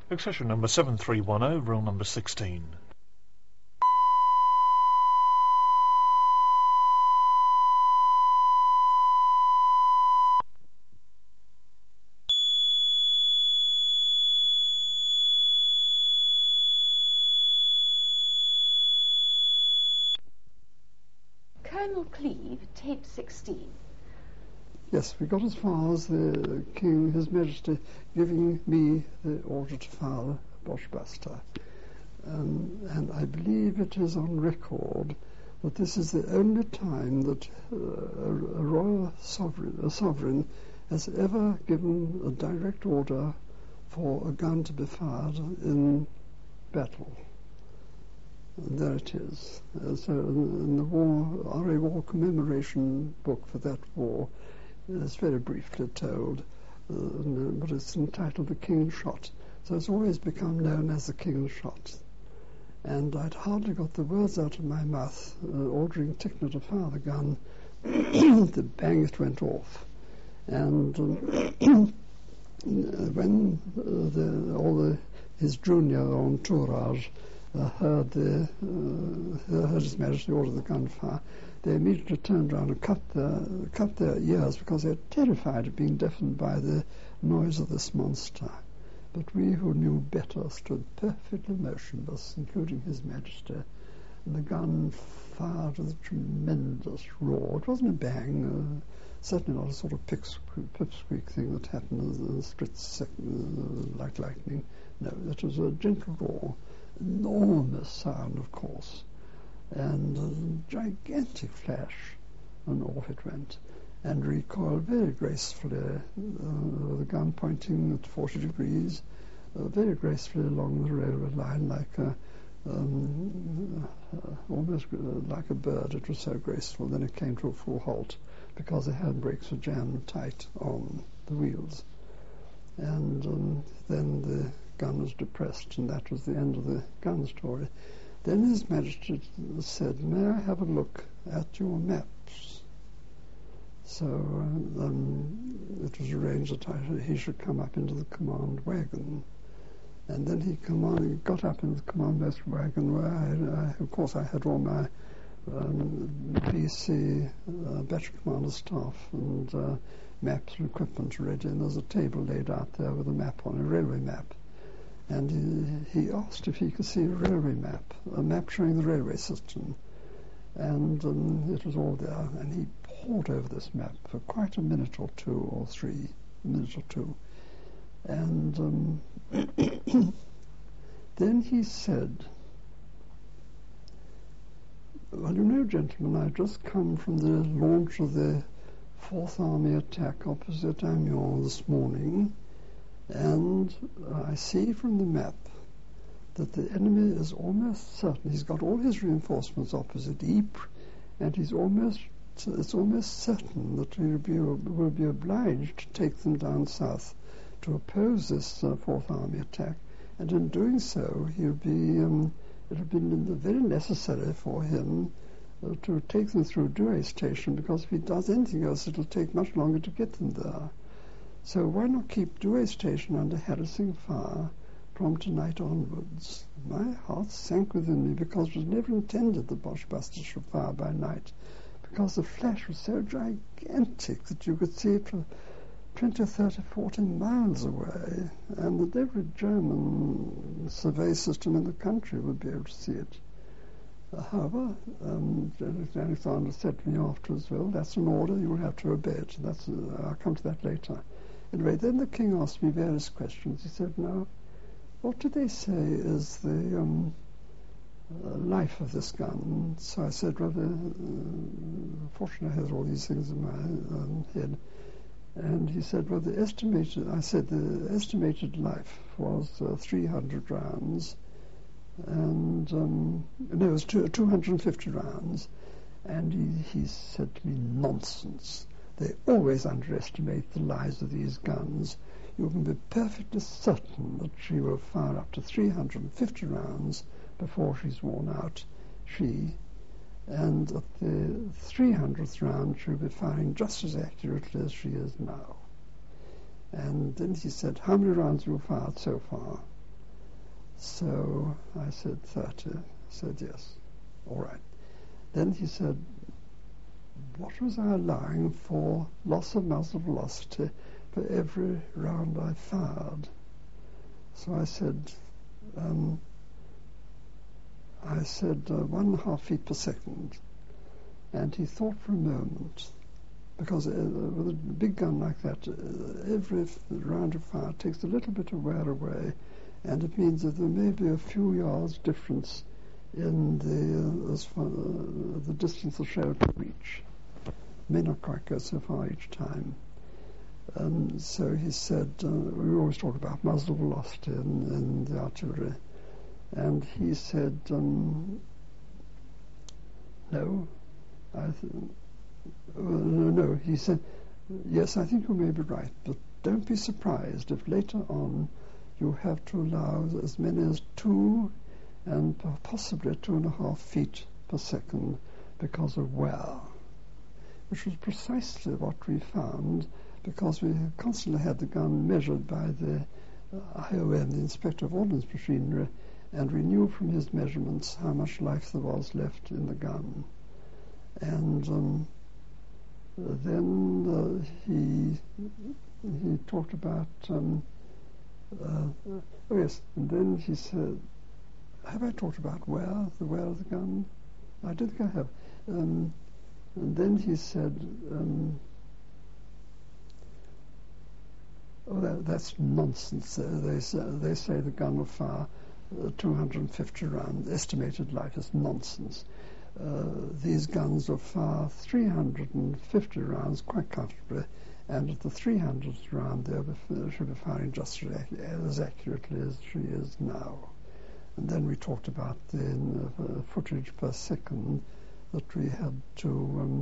Accession number 7310, rule number 16. Colonel Cleeve, tape 16. Yes, we got as far as the King, His Majesty, giving me the order to fire a Boschbuster. And I believe it is on record that this is the only time that a royal sovereign has ever given a direct order for a gun to be fired in battle. And there it is. So in the RA War commemoration book for that war, it's very briefly told, but it's entitled The King's Shot. So it's always become known as the King's Shot. And I'd hardly got the words out of my mouth, ordering Tickner to fire the gun, the bang it went off. And when his junior entourage heard His Majesty order the gunfire, they immediately turned around and cut their ears because they were terrified of being deafened by the noise of this monster. But we who knew better stood perfectly motionless, including His Majesty, and the gun fired with a tremendous roar. It wasn't a bang, certainly not a sort of pipsqueak thing that happened in a split second, like lightning. No, it was a gentle roar, enormous sound, of course, and a gigantic flash, and off it went, and recoiled very gracefully, the gun pointing at 40 degrees, very gracefully along the railway line, almost like a bird. It was so graceful. Then it came to a full halt because the handbrakes were jammed tight on the wheels, and then the gun was depressed, and that was the end of the gun story. Then His Majesty said, "May I have a look at your maps?" So it was arranged that he should come up into the command wagon. And then he got up into the command wagon where, of course, I had all my BC battery commander staff and maps and equipment ready, and there's a table laid out there with a map on, a railway map. And he asked if he could see a railway map, a map showing the railway system. And it was all there, and he pored over this map for quite a minute or two, or 3 minutes or two. And then he said, "Well, you know, gentlemen, I've just come from the launch of the Fourth Army attack opposite Amiens this morning, and I see from the map that the enemy is almost certain. He's got all his reinforcements opposite Ypres, and it's almost certain that we will be obliged to take them down south to oppose this Fourth Army attack. And in doing so, it'll be very necessary for him to take them through Douai station, because if he does anything else, it'll take much longer to get them there. So why not keep Douai station under harassing fire from tonight onwards?" My heart sank within me, because it was never intended that Boschbusters should fire by night, because the flash was so gigantic that you could see it for 20, 30, 40 miles away, and that every German survey system in the country would be able to see it. However, Alexander said to me afterwards, "Well, that's an order, you will have to obey it." I'll come to that later. Anyway, then the King asked me various questions. He said, "Now, what do they say is the life of this gun?" So I said, fortunately I had all these things in my head. And he said, the estimated life was 300 rounds, and it was 250 rounds. And he said to me, "Nonsense. They always underestimate the lives of these guns. You can be perfectly certain that she will fire up to 350 rounds before she's worn out, and at the 300th round she'll be firing just as accurately as she is now." And then he said, "How many rounds have you fired so far?" So I said 30. I said yes. All right. Then he said, what was I allowing for loss of muzzle velocity for every round I fired? So I said 1.5 feet per second. And he thought for a moment, because with a big gun like that, every round of fire takes a little bit of wear away, and it means that there may be a few yards difference in the distance the shell can reach. May not quite go so far each time. So he said, we always talk about muzzle velocity in the artillery, and he said, no. No, he said, yes, I think you may be right, but don't be surprised if later on you have to allow as many as 2 and possibly 2.5 feet per second because of wear, which was precisely what we found, because we constantly had the gun measured by the IOM, the Inspector of Ordnance Machinery, and we knew from his measurements how much life there was left in the gun. And then he talked about oh yes, and then he said, have I talked about the wear of the gun? I don't think I have. And then he said, that's nonsense. They say the gun will fire 250 rounds. Estimated life is nonsense. These guns will fire 350 rounds quite comfortably, and at the 300th round they should be firing just as accurately as she is now. And then we talked about the footage per second that we had to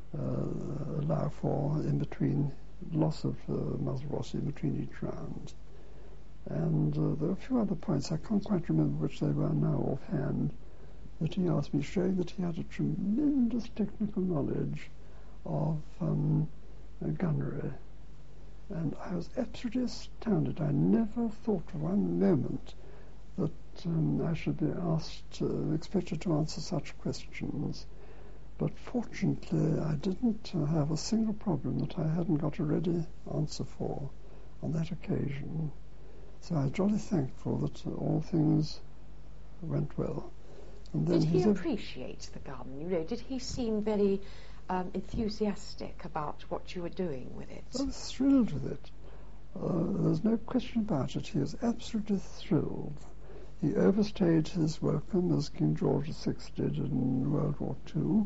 allow for in between, loss of muzzle velocity in between each round. And there were a few other points, I can't quite remember which they were now offhand, that he asked me, showing that he had a tremendous technical knowledge of gunnery. And I was absolutely astounded. I never thought for one moment that I should be expected to answer such questions. But fortunately, I didn't have a single problem that I hadn't got a ready answer for on that occasion. So I was jolly thankful that all things went well. And then did he appreciate the gun? You know, did he seem very enthusiastic about what you were doing with it? I was thrilled with it. There's no question about it. He was absolutely thrilled. He overstayed his welcome, as King George VI did in World War II.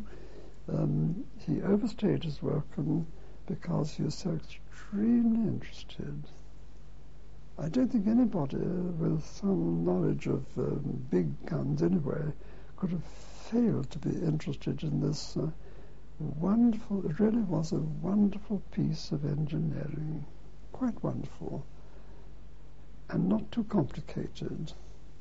He overstayed his welcome because he was so extremely interested. I don't think anybody with some knowledge of big guns anyway could have failed to be interested in this wonderful, it really was a wonderful piece of engineering, quite wonderful, and not too complicated,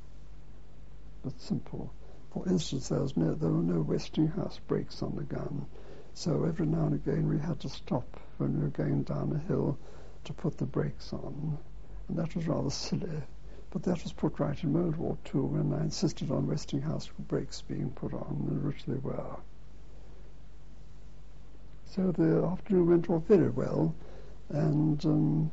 but simple. For instance, there were no Westinghouse brakes on the gun, so every now and again we had to stop when we were going down a hill to put the brakes on, and that was rather silly. But that was put right in World War II when I insisted on Westinghouse brakes being put on, which they were. So the afternoon went off very well, and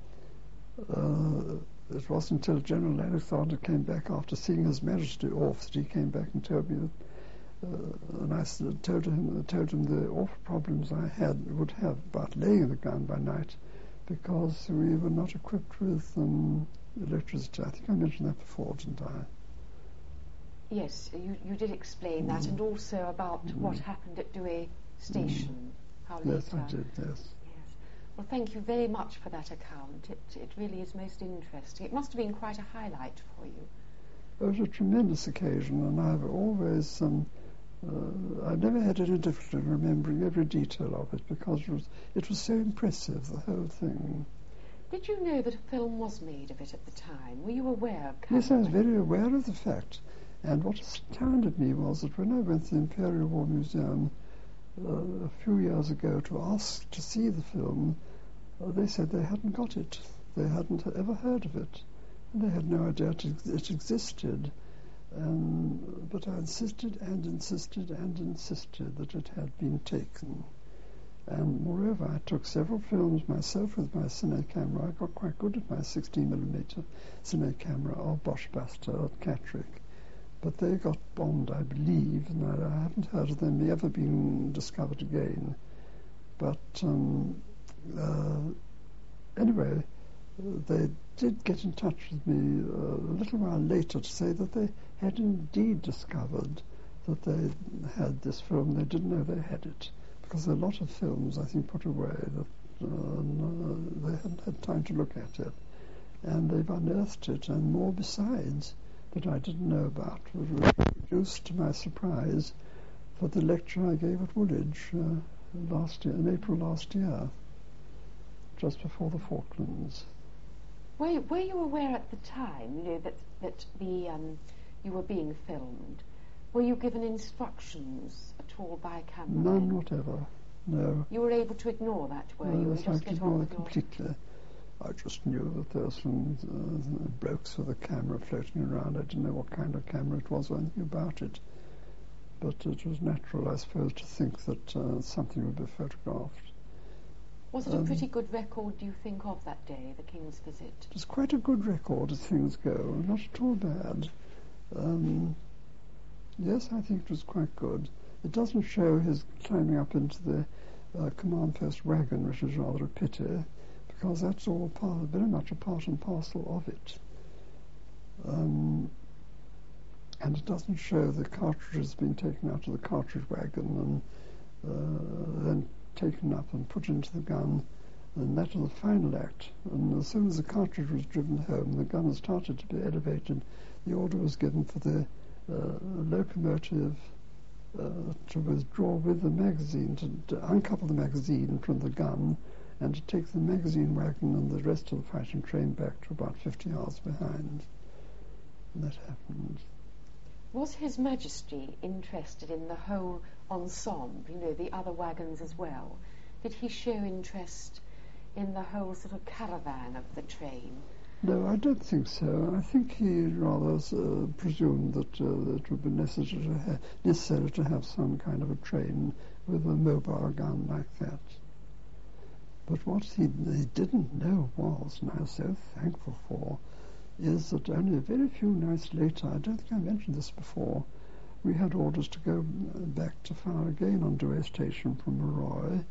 it wasn't until General Alexander came back after seeing His Majesty off that he came back and told me that, and I told him the awful problems I would have about laying the gun by night, because we were not equipped with electricity. I think I mentioned that before, didn't I? Yes, you did explain that, and also about what happened at Douai Station. How later. Yes, I did, yes. Well, thank you very much for that account. It really is most interesting. It must have been quite a highlight for you. It was a tremendous occasion, and I've always, I've never had any difficulty in remembering every detail of it, because it was so impressive, the whole thing. Did you know that a film was made of it at the time? Were you aware of Yes, I was very aware of the fact. And what astounded me was that when I went to the Imperial War Museum a few years ago to ask to see the film, they said they hadn't got it. They hadn't ever heard of it. They had no idea it existed. But I insisted and insisted and insisted that it had been taken. And moreover, I took several films myself with my cine camera. I got quite good at my 16mm cine camera of Bosch Buster at Catterick. But they got bombed, I believe, and I haven't heard of them ever being discovered again. But anyway, they did get in touch with me a little while later to say that they had indeed discovered that they had this film. They didn't know they had it, because there are a lot of films, I think, put away that they hadn't had time to look at it. And they've unearthed it, and more besides, that I didn't know about, which was reproduced to my surprise for the lecture I gave at Woolwich last year, in April last year, just before the Falklands. Were you aware at the time, that you were being filmed? Were you given instructions at all by a cameraman? None whatever, no. You were able to ignore that, were you? Yes, I could ignore it completely. I just knew that there were some blokes with a camera floating around. I didn't know what kind of camera it was or anything about it. But it was natural, I suppose, to think that something would be photographed. Was it a pretty good record, do you think, of that day, the King's visit? It was quite a good record as things go, not at all bad. Yes, I think it was quite good. It doesn't show his climbing up into the command post wagon, which is rather a pity, because that's all very much a part and parcel of it. And it doesn't show the cartridges being taken out of the cartridge wagon and then taken up and put into the gun, and that was the final act. And as soon as the cartridge was driven home, the gun started to be elevated. The order was given for the locomotive to withdraw with the magazine, to uncouple the magazine from the gun, and to take the magazine wagon and the rest of the fighting train back to about 50 yards behind. And that happened. Was His Majesty interested in the whole ensemble, the other wagons as well? Did he show interest in the whole sort of caravan of the train? No, I don't think so. I think he rather presumed that it would be necessary to have some kind of a train with a mobile gun like that. But what he didn't know was, and I was so thankful for, is that only a very few nights later, I don't think I mentioned this before, we had orders to go back to fire again on Douai Station from Marroy,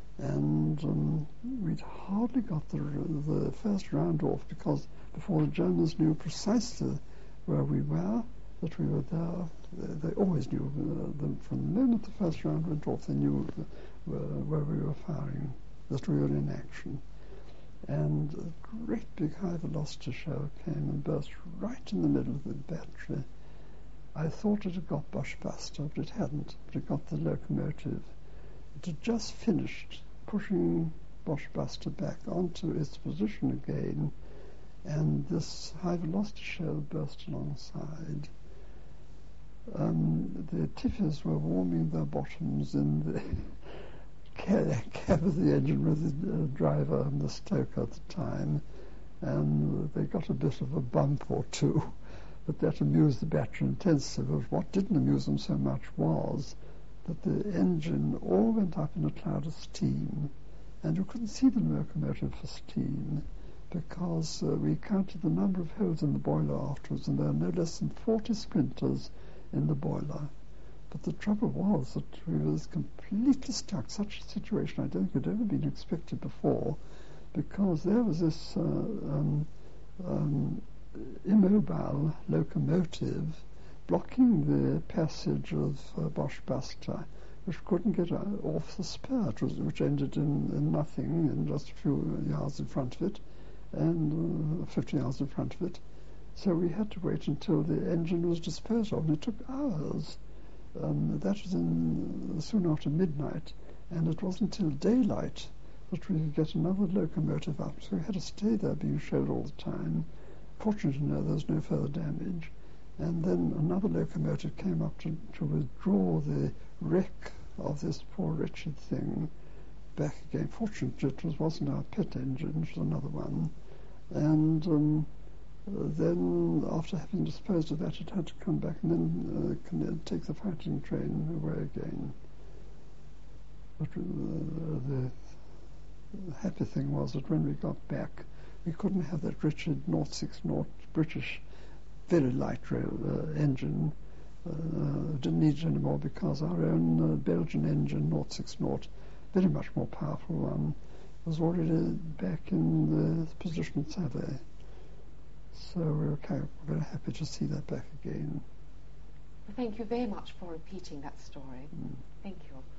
and we'd hardly got the first round off, because before the Germans knew precisely where we were, that we were there. They always knew, from the moment the first round went off, they knew where we were firing, that we were in action. And a great big high velocity shell came and burst right in the middle of the battery. I thought it had got Bosch Buster, but it hadn't. But it got the locomotive. It had just finished pushing Bosch Buster back onto its position again, and this high velocity shell burst alongside. The Tiffies were warming their bottoms in the cab of the engine with the driver and the stoker at the time, and they got a bit of a bump or two, but that amused the battery intensely. But what didn't amuse them so much was that the engine all went up in a cloud of steam, and you couldn't see the locomotive for steam, because we counted the number of holes in the boiler afterwards, and there were no less than 40 splinters in the boiler. But the trouble was that we were completely stuck. Such a situation I don't think had ever been expected before, because there was this immobile locomotive blocking the passage of Bosch Buster, which couldn't get off the spur, which ended in nothing, in just a few yards in front of it, and 50 yards in front of it. So we had to wait until the engine was disposed of, and it took hours. That was soon after midnight, and it wasn't until daylight that we could get another locomotive up. So we had to stay there being showed all the time. Fortunately, no, there was no further damage. And then another locomotive came up to withdraw the wreck of this poor wretched thing back again. Fortunately, it wasn't our pet engine, it was another one. And Then, after having disposed of that, it had to come back and then take the fighting train away again. But the happy thing was that when we got back, we couldn't have that Richard 060 British very light rail engine. Didn't need it anymore because our own Belgian engine 060, very much more powerful one, was already back in the position at Save. So we're very happy to see that back again. Thank you very much for repeating that story. Thank you.